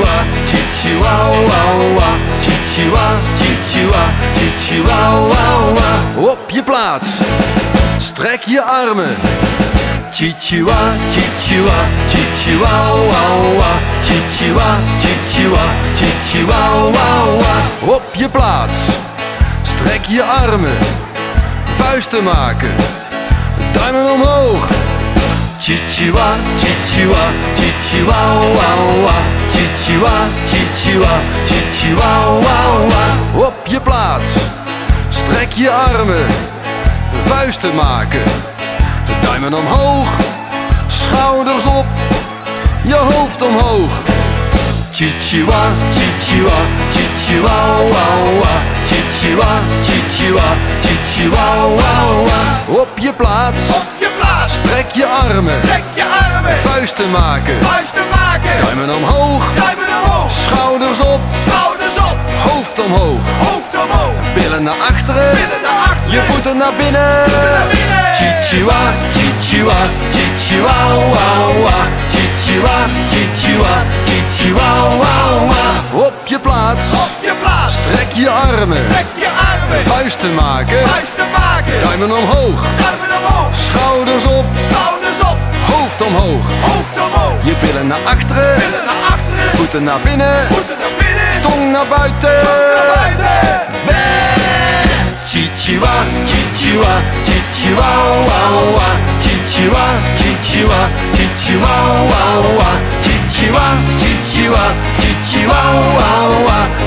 chichiwa, chichiwa, wow, wow. Chichiwa, chichiwa, chichiwa, wow, wow. Op je plaats, strek je armen. Chichiwa, chichiwa, chichiwa, wow, wow. Chichiwa, chichiwa, chichiwa, wow, wow. Op je plaats, strek je armen. Vuisten maken, duimen omhoog. Chichiwa, chichiwa, chichiwa, wow, wow. Chichiwa, chichiwa, chichiwa, wow, wow. Op je plaats, strek je armen. Vuisten maken, duimen omhoog. Schouders op, je hoofd omhoog. Chichiwa, chichiwa, chichiwa, wow, wow. Chichiwa, chichiwa, chichiwa, wow, wow. Op je plaats, strek je armen. Vuisten maken, duimen omhoog. Schouders op, hoofd omhoog. Billen naar achteren, je voeten naar binnen. Chichiwa, chichiwa, chichiwa, wow, wow. Chichiwa, chichiwa, chichiwa, wow, wow. Op je plaats, strek je armen. Vuisten maken, duimen omhoog. Schouders op, hoofd omhoog. Je billen naar achteren, voeten naar binnen. Tong naar buiten. Chichiwa, chichiwa, chichiwa, wow, wow. Chichiwa, chichiwa, chichiwa, wow, wow. Chichiwa, chichiwa, chichiwa, wow, wow.